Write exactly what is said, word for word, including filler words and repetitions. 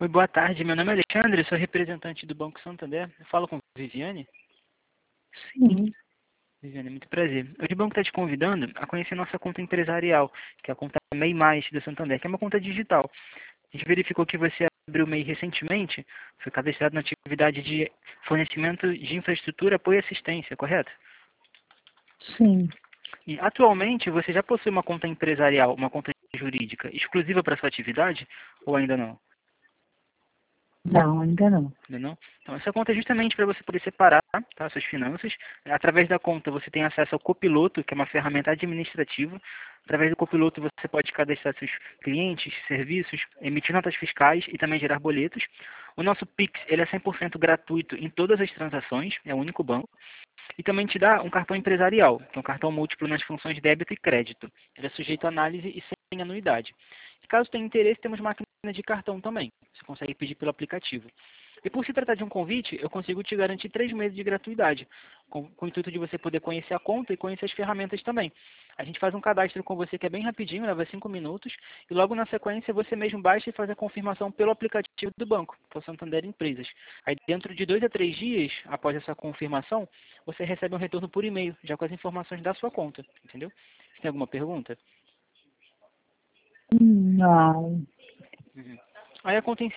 Oi, boa tarde. Meu nome é Alexandre, sou representante do Banco Santander. Eu falo com Viviane. Sim, Viviane, muito prazer. Hoje o banco está te convidando a conhecer nossa conta empresarial, que é a conta M E I Mais do Santander, que é uma conta digital. A gente verificou que você abriu o M E I recentemente, foi cadastrado na atividade de fornecimento de infraestrutura, apoio e assistência, correto? sim. E atualmente você já possui uma conta empresarial, uma conta jurídica exclusiva para sua atividade ou ainda não? Não, ainda não. Ainda não? Então, essa conta é justamente para você poder separar, tá, suas finanças. Através da conta você tem acesso ao Copiloto, que é uma ferramenta administrativa. Através do Copiloto você pode cadastrar seus clientes, serviços, emitir notas fiscais e também gerar boletos. O nosso Pix ele é cem por cento gratuito em todas as transações, é o único banco. E também te dá um cartão empresarial, que é um cartão múltiplo nas funções débito e crédito. Ele é sujeito a análise e sem anuidade. E caso tenha interesse, temos máquina de cartão também. Você consegue pedir pelo aplicativo. E por se tratar de um convite, eu consigo te garantir três meses de gratuidade, com, com o intuito de você poder conhecer a conta e conhecer as ferramentas também. A gente faz um cadastro com você que é bem rapidinho, leva cinco minutos, e logo na sequência você mesmo baixa e faz a confirmação pelo aplicativo do banco, que é o Santander Empresas. Aí dentro de dois a três dias, após essa confirmação, você recebe um retorno por e-mail, já com as informações da sua conta, entendeu? Você tem alguma pergunta? Hum, Não. Uhum. Aí a conta em si